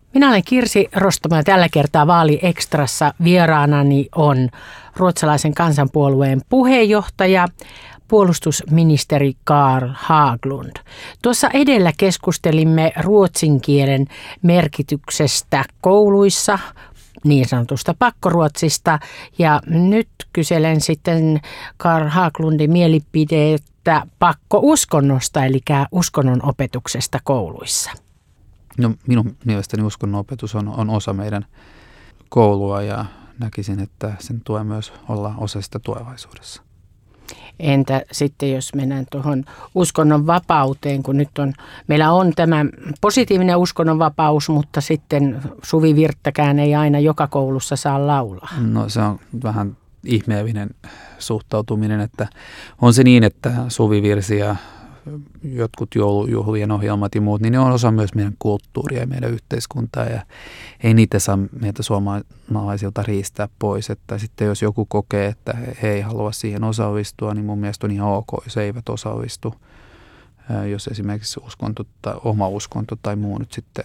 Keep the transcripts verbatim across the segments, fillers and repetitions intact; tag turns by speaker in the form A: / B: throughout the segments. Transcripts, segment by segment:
A: Minä olen Kirsi Rostamo ja tällä kertaa Vaali-ekstrassa vieraanani on ruotsalaisen kansanpuolueen puheenjohtaja, puolustusministeri Carl Haglund. Tuossa edellä keskustelimme ruotsin kielen merkityksestä kouluissa, niin sanotusta pakkoruotsista, ja nyt kyselen sitten Carl Haglundin mielipidettä pakkouskonnosta, eli uskonnon opetuksesta kouluissa.
B: No, minun mielestäni uskonnonopetus on, on osa meidän koulua ja näkisin, että sen tulee myös olla osa sitä tulevaisuudessa.
A: Entä sitten, jos mennään tuohon uskonnon vapauteen, kun nyt on, meillä on tämä positiivinen uskonnonvapaus, mutta sitten suvivirttäkään ei aina joka koulussa saa laulaa.
B: No se on vähän ihmeellinen suhtautuminen, että on se niin, että suvivirsi ja jotkut joulujuhlien ohjelmat ja muut, niin ne on osa myös meidän kulttuuria ja meidän yhteiskuntaa ja ei niitä saa meiltä suomalaisilta riistää pois. Että sitten jos joku kokee, että he ei halua siihen osallistua, niin mun mielestä on ihan ok, jos eivät osallistu. Jos esimerkiksi uskonto tai oma uskonto tai muu nyt sitten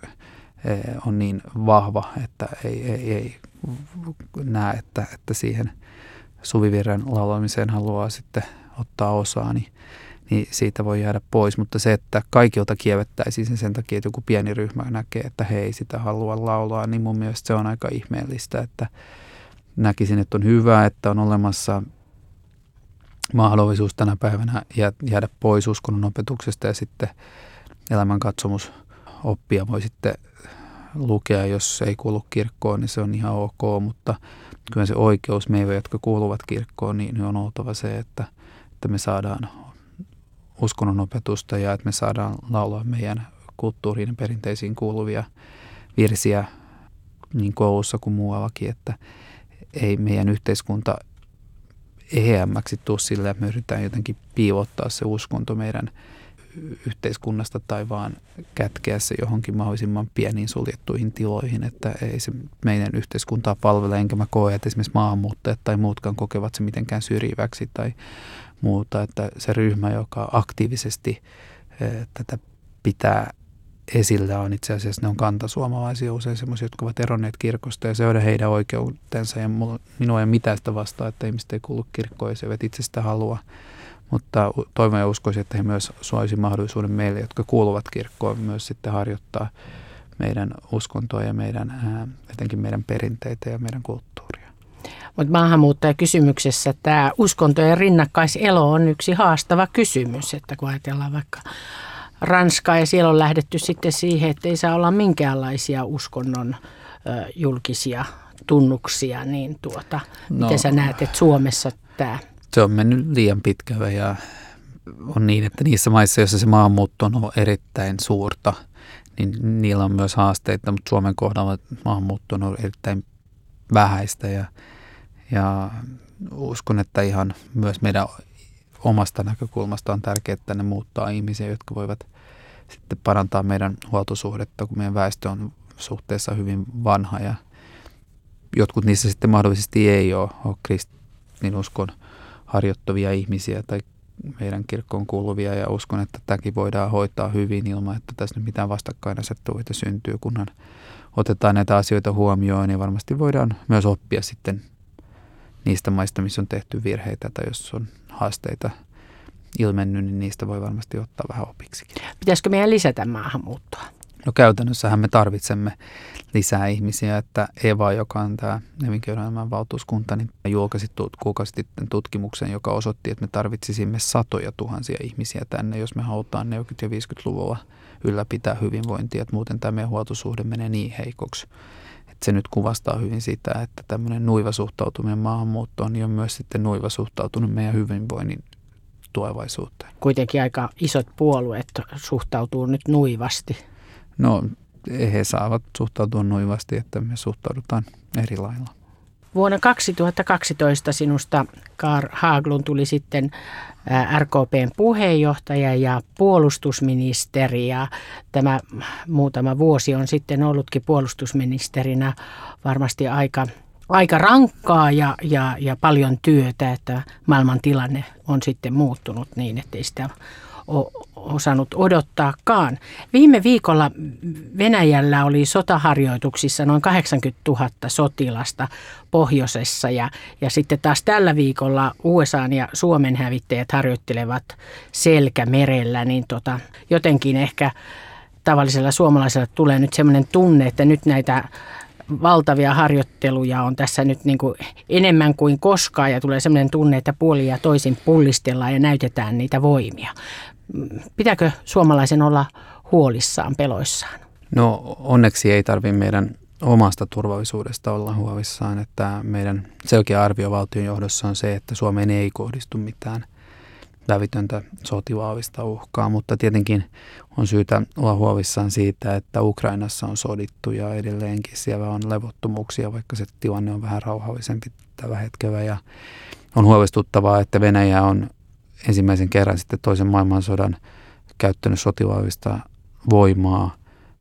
B: on niin vahva, että ei, ei, ei näe, että, että siihen suvivirren laulamiseen haluaa sitten ottaa osaa, niin niin siitä voi jäädä pois, mutta se, että kaikilta kiellettäisiin sen, sen takia, että joku pieni ryhmä näkee, että he ei sitä halua laulaa, niin mun mielestä se on aika ihmeellistä, että näkisin, että on hyvä, että on olemassa mahdollisuus tänä päivänä jäädä pois uskonnon opetuksesta ja sitten elämänkatsomusoppia voi sitten lukea, jos ei kuulu kirkkoon, niin se on ihan ok, mutta kyllä se oikeus meillä, jotka kuuluvat kirkkoon, niin on oltava se, että, että me saadaan uskonnonopetusta ja että me saadaan laulaa meidän kulttuuriin ja perinteisiin kuuluvia virsiä niin koulussa kuin muuallakin, että ei meidän yhteiskunta eheämmäksi tule sillä, että me yritetään jotenkin piilottaa se uskonto meidän yhteiskunnasta tai vaan kätkeä se johonkin mahdollisimman pieniin suljettuihin tiloihin, että ei se meidän yhteiskuntaa palvele, enkä mä koe, että esimerkiksi maahanmuuttajat tai muutkaan kokevat se mitenkään syrjiväksi tai muuta, että se ryhmä, joka aktiivisesti e, tätä pitää esillä, on itse asiassa, ne on kantasuomalaisia usein semmoisia, jotka ovat eronneet kirkosta ja se on heidän oikeutensa ja minua ei mitään sitä vastaa, että ihmiset ei kuulu kirkkoon ja se eivät itse sitä halua, mutta toivon ja uskoisin, että he myös suoisivat mahdollisuuden meille, jotka kuuluvat kirkkoon, myös sitten harjoittaa meidän uskontoa ja meidän, etenkin meidän perinteitä ja meidän kulttuuria.
A: Mutta maahanmuuttajakysymyksessä tämä uskontojen rinnakkaiselo on yksi haastava kysymys, että kun ajatellaan vaikka Ranskaa ja siellä on lähdetty sitten siihen, että ei saa olla minkäänlaisia uskonnon ö, julkisia tunnuksia, niin tuota, no, miten sä näet, että Suomessa tämä?
B: Se on mennyt liian pitkälle ja on niin, että niissä maissa, joissa se maahanmuutto on ollut erittäin suurta, niin niillä on myös haasteita, mutta Suomen kohdalla maahanmuutto on ollut erittäin vähäistä ja Ja uskon, että ihan myös meidän omasta näkökulmasta on tärkeää, että ne muuttaa ihmisiä, jotka voivat sitten parantaa meidän huoltosuhdetta, kun meidän väestö on suhteessa hyvin vanha ja jotkut niissä sitten mahdollisesti ei ole, ole kristinuskon harjoittavia ihmisiä tai meidän kirkkoon kuuluvia ja uskon, että tämäkin voidaan hoitaa hyvin ilman, että tässä nyt mitään vastakkainasetteluita syntyy, kunhan otetaan näitä asioita huomioon ja varmasti voidaan myös oppia sitten niistä maista, missä on tehty virheitä tai jos on haasteita ilmennyt, niin niistä voi varmasti ottaa vähän opiksikin.
A: Pitäisikö meidän lisätä maahanmuuttoa?
B: No käytännössähän me tarvitsemme lisää ihmisiä, että Eva, joka on tämä elinkeinoelämän valtuuskunta, niin julkaisi kuukausi sitten tutkimuksen, joka osoitti, että me tarvitsisimme satoja tuhansia ihmisiä tänne, jos me halutaan neljäkymmentä- ja viisikymmentäluvulla ylläpitää hyvinvointia, että muuten tämä meidän huoltosuhde menee niin heikoksi. Se nyt kuvastaa hyvin sitä, että tämmöinen nuiva suhtautuminen maahanmuuttoon niin on myös sitten nuiva suhtautunut meidän hyvinvoinnin tulevaisuuteen.
A: Kuitenkin aika isot puolueet suhtautuu nyt nuivasti.
B: No he saavat suhtautua nuivasti, että me suhtaudutaan eri lailla.
A: Vuonna kaksituhattakaksitoista sinusta Carl Haglund tuli sitten R K P:n puheenjohtaja ja puolustusministeri ja tämä muutama vuosi on sitten ollutkin puolustusministerinä varmasti aika, aika rankkaa ja, ja, ja paljon työtä, että maailman tilanne on sitten muuttunut niin, että ei sitä ole osannut odottaakaan. Viime viikolla Venäjällä oli sotaharjoituksissa noin kahdeksankymmentätuhatta sotilasta pohjoisessa ja, ja sitten taas tällä viikolla U S A:n ja Suomen hävittäjät harjoittelevat Selkämerellä, niin tota, jotenkin ehkä tavallisella suomalaisella tulee nyt sellainen tunne, että nyt näitä valtavia harjoitteluja on tässä nyt niin kuin enemmän kuin koskaan ja tulee sellainen tunne, että puolin ja toisin pullistellaan ja näytetään niitä voimia. Pitääkö suomalaisen olla huolissaan, peloissaan?
B: No onneksi ei tarvitse meidän omasta turvallisuudesta olla huolissaan, että meidän selkeä arvio valtion johdossa on se, että Suomeen ei kohdistu mitään lävitöntä sotilaallista uhkaa, mutta tietenkin on syytä olla huolissaan siitä, että Ukrainassa on sodittu ja edelleenkin siellä on levottomuuksia, vaikka se tilanne on vähän rauhallisempi tällä hetkellä. Ja on huolestuttavaa, että Venäjä on ensimmäisen kerran sitten toisen maailmansodan käyttänyt sotilaallista voimaa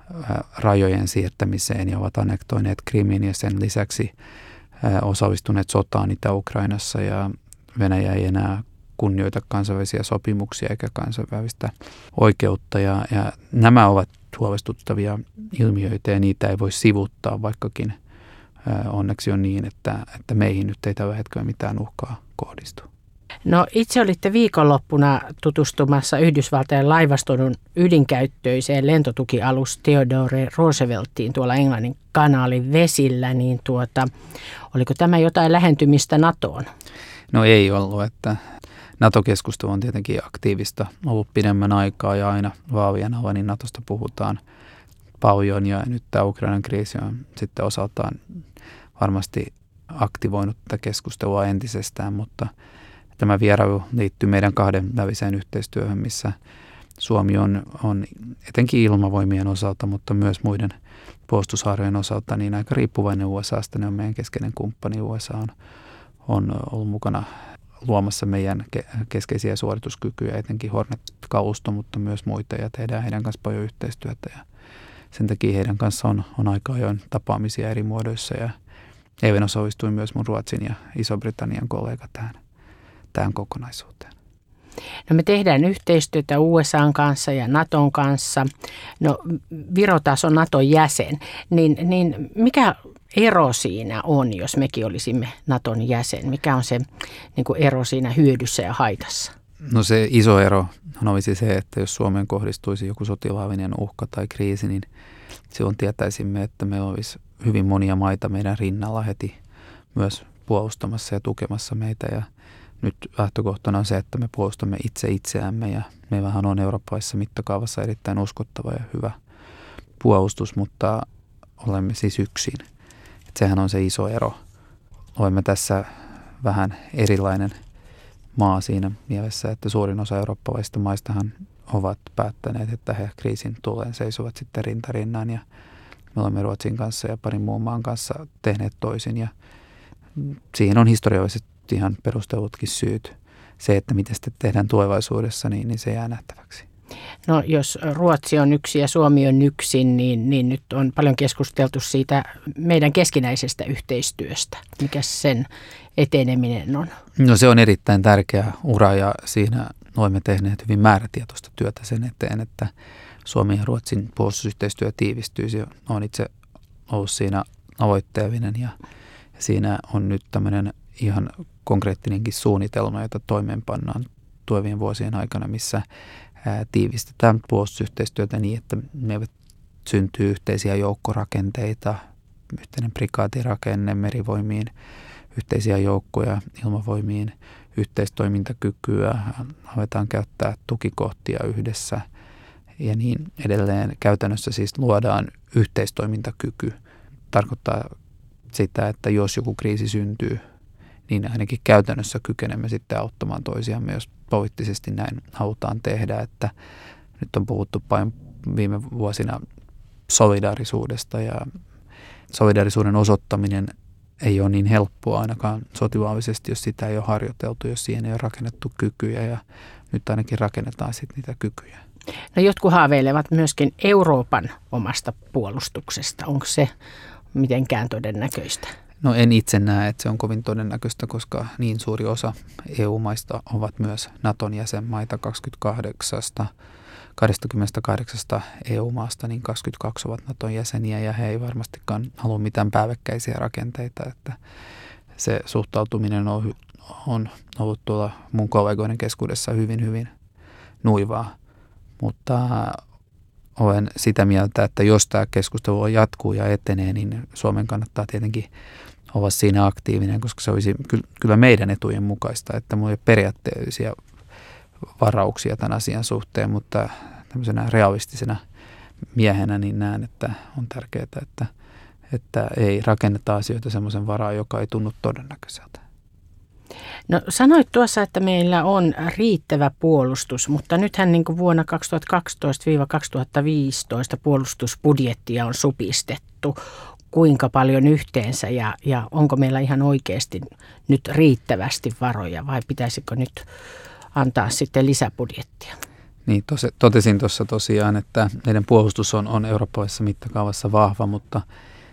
B: rajojen siirtämiseen ja ovat annektoineet Krimin ja sen lisäksi osallistuneet sotaan Itä-Ukrainassa ja Venäjä ei enää kunnioita kansainvälisiä sopimuksia eikä kansainvälistä oikeutta. Ja, ja nämä ovat huolestuttavia ilmiöitä ja niitä ei voi sivuttaa, vaikkakin ää, onneksi on niin, että, että meihin nyt ei tällä hetkellä mitään uhkaa kohdistu.
A: No itse olitte viikonloppuna tutustumassa Yhdysvaltain laivaston ydinkäyttöiseen lentotukialus Theodore Rooseveltiin tuolla Englannin kanaalin vesillä, niin tuota, oliko tämä jotain lähentymistä NATOon?
B: No ei ollut, että NATO-keskustelu on tietenkin aktiivista ollut pidemmän aikaa ja aina vaalien alla, niin NATOsta puhutaan paljon ja nyt tämä Ukrainan kriisi on sitten osaltaan varmasti aktivoinut tätä keskustelua entisestään, mutta tämä vierailu liittyy meidän kahden väliseen yhteistyöhön, missä Suomi on, on etenkin ilmavoimien osalta, mutta myös muiden puolustushaarojen osalta niin aika riippuvainen U S A:sta. Ne on meidän keskeinen kumppani. U S A on, on ollut mukana luomassa meidän keskeisiä suorituskykyjä, etenkin Hornet-kalusto, mutta myös muita, ja tehdään heidän kanssa paljon yhteistyötä. Ja sen takia heidän kanssa on, on aika ajoin tapaamisia eri muodoissa, ja eilen osallistui myös mun Ruotsin ja Iso-Britannian kollega tähän, tähän kokonaisuuteen.
A: No me tehdään yhteistyötä U S A:n kanssa ja NATOn kanssa. No Viro taas on NATOn jäsen, niin, niin mikä ero siinä on, jos mekin olisimme NATOn jäsen? Mikä on se niin kuin ero siinä hyödyssä ja haitassa?
B: No se iso ero olisi se, että jos Suomeen kohdistuisi joku sotilaallinen uhka tai kriisi, niin silloin tietäisimme, että meillä olisi hyvin monia maita meidän rinnalla heti myös puolustamassa ja tukemassa meitä. Ja nyt lähtökohtana on se, että me puolustamme itse itseämme ja meillähän on eurooppalaisessa mittakaavassa erittäin uskottava ja hyvä puolustus, mutta olemme siis yksin. Et sehän on se iso ero. Olemme tässä vähän erilainen maa siinä mielessä, että suurin osa eurooppalaisista maistahan ovat päättäneet, että he kriisin tulleen seisovat sitten rintarinnan, ja me olemme Ruotsin kanssa ja parin muun maan kanssa tehneet toisin, ja siihen on historiallisesti ihan perustellutkin syyt. Se, että miten sitten tehdään tulevaisuudessa, niin, niin se jää nähtäväksi.
A: No jos Ruotsi on yksi ja Suomi on yksin, niin, niin nyt on paljon keskusteltu siitä meidän keskinäisestä yhteistyöstä. Mikä sen eteneminen on?
B: No se on erittäin tärkeä ura ja siinä olemme tehneet hyvin määrätietoista työtä sen eteen, että Suomen ja Ruotsin puolustusyhteistyö tiivistyisi. Olen itse ollut siinä aloitteellinen ja siinä on nyt tämmöinen ihan konkreettinenkin suunnitelma, jota toimeenpannaan tulevien vuosien aikana, missä tiivistetään puolustusyhteistyötä niin, että meille syntyy yhteisiä joukkorakenteita, yhteinen prikaatirakenne merivoimiin, yhteisiä joukkoja ilmavoimiin, yhteistoimintakykyä, aletaan käyttää tukikohtia yhdessä ja niin edelleen. Käytännössä siis luodaan yhteistoimintakyky. Tarkoittaa sitä, että jos joku kriisi syntyy, niin ainakin käytännössä kykenemme sitten auttamaan toisiamme, jos poliittisesti näin halutaan tehdä. Että nyt on puhuttu paljon viime vuosina solidaarisuudesta ja solidaarisuuden osoittaminen ei ole niin helppoa ainakaan sotilaallisesti, jos sitä ei ole harjoiteltu, jos siihen ei ole rakennettu kykyjä ja nyt ainakin rakennetaan sitten niitä kykyjä.
A: No jotkut haaveilevat myöskin Euroopan omasta puolustuksesta. Onko se mitenkään todennäköistä?
B: No en itse näe, että se on kovin todennäköistä, koska niin suuri osa E U-maista ovat myös NATOn jäsenmaita kaksikymmentäkahdeksan kaksikymmentäkahdeksan E U-maasta niin kaksikymmentäkaksi ovat Naton jäseniä ja he ei varmastikaan halua mitään päällekkäisiä rakenteita, että se suhtautuminen on, on ollut tuolla mun kollegoiden keskuudessa hyvin, hyvin nuivaa, mutta olen sitä mieltä, että jos tämä keskustelu jatkuu ja etenee, niin Suomen kannattaa tietenkin olla siinä aktiivinen, koska se olisi kyllä meidän etujen mukaista, että minulla ei ole periaatteellisia varauksia tämän asian suhteen, mutta tämmöisenä realistisena miehenä niin näen, että on tärkeää, että, että ei rakenneta asioita semmoisen varaan, joka ei tunnu todennäköiseltä.
A: No sanoit tuossa, että meillä on riittävä puolustus, mutta nythän niin kuin vuonna kaksituhattakaksitoista kaksituhattaviisitoista puolustusbudjettia on supistettu. Kuinka paljon yhteensä ja, ja onko meillä ihan oikeasti nyt riittävästi varoja vai pitäisikö nyt antaa sitten lisäbudjettia?
B: Niin, tos, totesin tuossa tosiaan, että meidän puolustus on, on eurooppalaisessa mittakaavassa vahva, mutta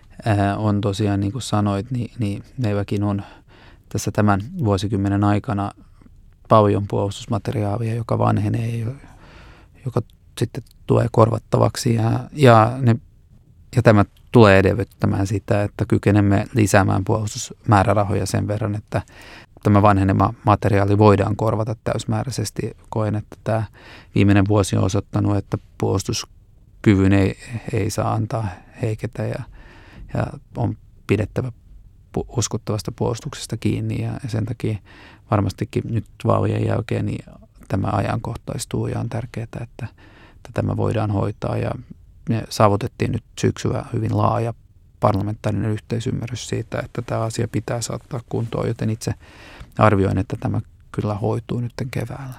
B: ää, on tosiaan niin kuin sanoit, niin, niin meilläkin on tässä tämän vuosikymmenen aikana paljon puolustusmateriaalia, joka vanhenee, joka sitten tulee korvattavaksi ja, ja, ne, ja tämä tulee edellyttämään sitä, että kykenemme lisäämään puolustusmäärärahoja sen verran, että tämä vanhenema materiaali voidaan korvata täysmääräisesti. Koen, että tämä viimeinen vuosi on osoittanut, että puolustuskyvyn ei, ei saa antaa heiketä ja, ja on pidettävä uskottavasta puolustuksesta kiinni ja sen takia varmastikin nyt vaalien jälkeen niin tämä ajankohtaistuu ja on tärkeää, että, että tämä voidaan hoitaa ja me saavutettiin nyt syksyllä hyvin laaja parlamentaarinen yhteisymmärrys siitä, että tämä asia pitää saattaa kuntoon, joten itse arvioin, että tämä kyllä hoituu nyt keväällä.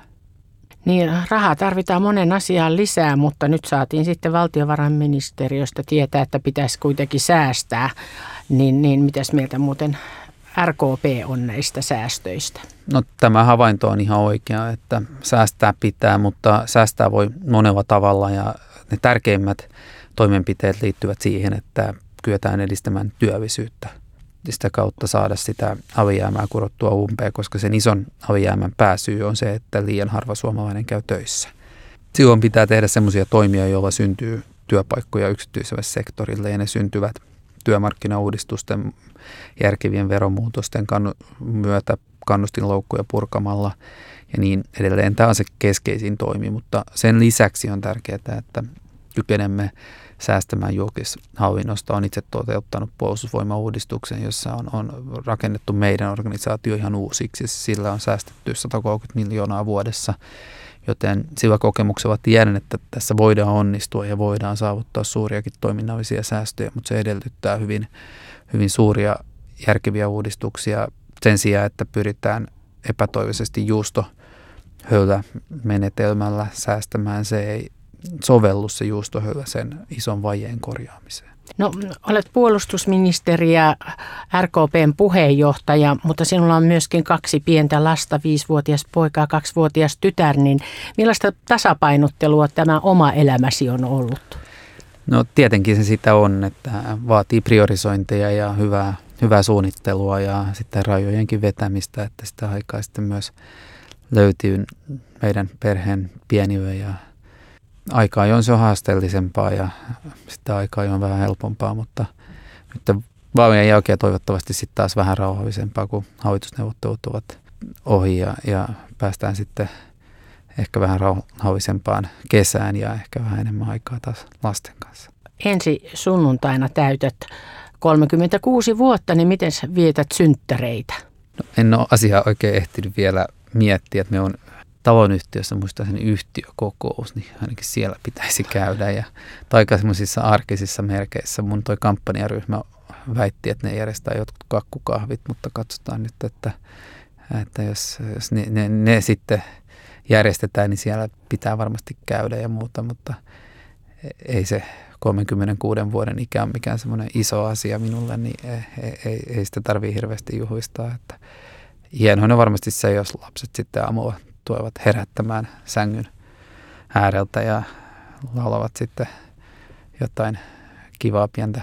A: Niin, rahaa tarvitaan monen asiaan lisää, mutta nyt saatiin sitten valtiovarainministeriöstä tietää, että pitäisi kuitenkin säästää. Niin, niin mitäs mieltä muuten R K P on näistä säästöistä?
B: No tämä havainto on ihan oikea, että säästää pitää, mutta säästää voi monella tavalla ja ne tärkeimmät toimenpiteet liittyvät siihen, että kyetään edistämään työllisyyttä. Sitä kautta saada sitä alijäämää kurottua umpeen, koska sen ison alijäämän pääsyy on se, että liian harva suomalainen käy töissä. Silloin pitää tehdä semmoisia toimia, joilla syntyy työpaikkoja yksityiselle sektorille ja ne syntyvät työmarkkinauudistusten, järkevien veromuutosten myötä, kannustinloukkuja purkamalla ja niin edelleen. Tämä on se keskeisin toimi, mutta sen lisäksi on tärkeää, että kykenemme säästämään julkishallinnosta. On itse toteuttanut puolustusvoimauudistuksen, jossa on, on rakennettu meidän organisaatio ihan uusiksi. Sillä on säästetty sata kolmekymmentä miljoonaa vuodessa, joten sillä kokemuksella tiedän, että tässä voidaan onnistua ja voidaan saavuttaa suuriakin toiminnallisia säästöjä, mutta se edellyttää hyvin, hyvin suuria järkeviä uudistuksia sen sijaan, että pyritään epätoivoisesti juustohöylämenetelmällä säästämään. Se ei sovellu se juustohöylä sen ison vajeen korjaamiseen.
A: No, olet puolustusministeri ja R K P:n puheenjohtaja, mutta sinulla on myöskin kaksi pientä lasta, viisivuotias poika ja kaksivuotias tytär, niin millaista tasapainottelua tämä oma elämäsi on ollut?
B: No tietenkin se sitä on, että vaatii priorisointeja ja hyvää, hyvää suunnittelua ja sitten rajojenkin vetämistä, että sitä aikaa sitten myös löytyy meidän perheen pienille ja aikaa on se on haasteellisempaa ja sitten aikaa on vähän helpompaa, mutta nyt vaalien jälkeen toivottavasti sitten taas vähän rauhallisempaa, kun hallitusneuvottelut ovat ohi ja, ja päästään sitten ehkä vähän rauhallisempaan kesään ja ehkä vähän enemmän aikaa taas lasten kanssa.
A: Ensi sunnuntaina täytät kolmekymmentäkuusi vuotta, niin miten sä vietät synttäreitä?
B: No, en ole asiaa oikein ehtinyt vielä miettiä, että me on talonyhtiössä muistaakseni yhtiökokous, niin ainakin siellä pitäisi käydä. Ja aika semmoisissa arkisissa merkeissä mun toi kampanjaryhmä väitti, että ne järjestää jotkut kakkukahvit, mutta katsotaan nyt, että, että jos, jos ne, ne, ne sitten järjestetään, niin siellä pitää varmasti käydä ja muuta, mutta ei se kolmenkymmenenkuuden vuoden ikä on mikään semmoinen iso asia minulle, niin ei, ei, ei sitä tarvitse hirveästi juhlistaa. Että hienoa on varmasti se, jos lapset sitten aamulla tulevat herättämään sängyn ääreltä ja laulavat sitten jotain kivaa pientä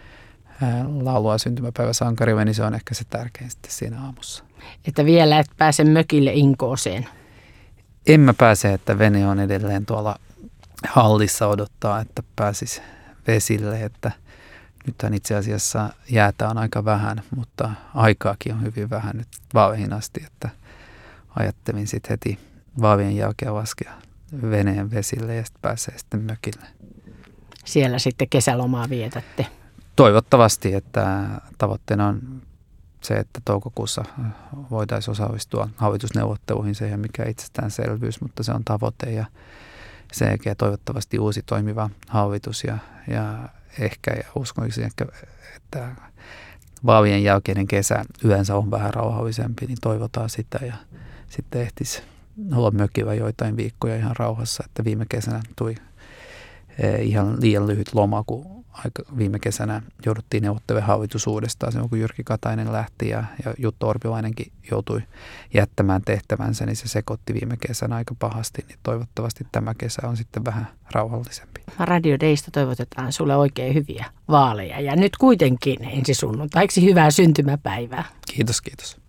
B: laulua syntymäpäiväsankarille, niin se on ehkä se tärkein sitten siinä aamussa.
A: Että vielä et pääse mökille Inkooseen?
B: En mä pääse, että vene on edelleen tuolla hallissa odottaa, että pääsisi vesille, että nythän itse asiassa jäätä on aika vähän, mutta aikaakin on hyvin vähän nyt vaaveihin asti, että ajattelin sitten heti vaavien jälkeen laskea veneen vesille ja sitten pääsee sitten mökille.
A: Siellä sitten kesälomaa vietätte.
B: Toivottavasti, että tavoitteena on se, että toukokuussa voitaisiin osallistua hallitusneuvotteluihin. Se ei ole mikään itsestäänselvyys, mutta se on tavoite ja sen jälkeen toivottavasti uusi toimiva hallitus ja, ja ehkä, ja uskoisin ehkä, että vaalien jälkeinen kesä yleensä on vähän rauhallisempi, niin toivotaan sitä ja sitten ehtisi olla mökillä joitain viikkoja ihan rauhassa, että viime kesänä tuli ihan liian lyhyt loma, kun aika viime kesänä jouduttiin neuvottelemaan hallitus uudestaan, silloin kun Jyrki Katainen lähti ja, ja Jutta Urpilainenkin joutui jättämään tehtävänsä, niin se sekoitti viime kesänä aika pahasti, niin toivottavasti tämä kesä on sitten vähän rauhallisempi.
A: Radio Daysta toivotetaan sulle oikein hyviä vaaleja ja nyt kuitenkin ensi sunnuntaiksi hyvää syntymäpäivää.
B: Kiitos, kiitos.